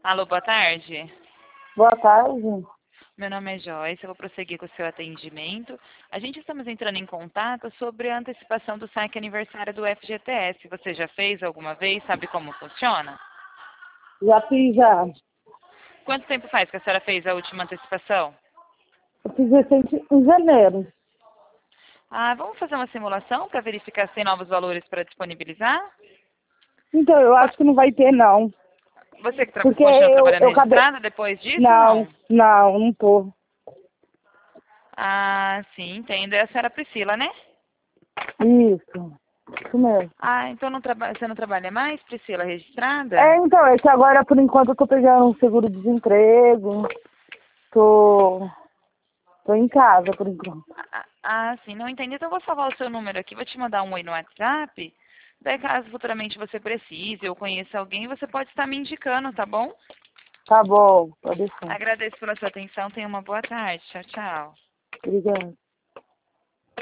Alô, boa tarde. Boa tarde. Meu nome é Joyce, eu vou prosseguir com o seu atendimento. A gente estamos entrando em contato sobre a antecipação do saque aniversário do FGTS. Você já fez alguma vez? Sabe como funciona? Já fiz já. Quanto tempo faz que a senhora fez a última antecipação? Eu fiz recente em janeiro. Vamos fazer uma simulação para verificar se tem novos valores para disponibilizar? Então, eu acho que não vai ter, não. Você que Porque continua trabalhando eu acabei... registrada depois disso ou Não, não? não tô. Sim, entendo. É a senhora Priscila, né? Isso mesmo. Então você não trabalha mais, Priscila, registrada? Então, é que agora, por enquanto, eu tô pegando um seguro-desemprego. Tô em casa, por enquanto. Sim, não entendi. Então eu vou salvar o seu número aqui, vou te mandar um oi no WhatsApp. Daí caso futuramente você precise ou conheça alguém, você pode estar me indicando, tá bom? Tá bom, pode deixar. Agradeço pela sua atenção, tenha uma boa tarde. Tchau, tchau. Obrigada.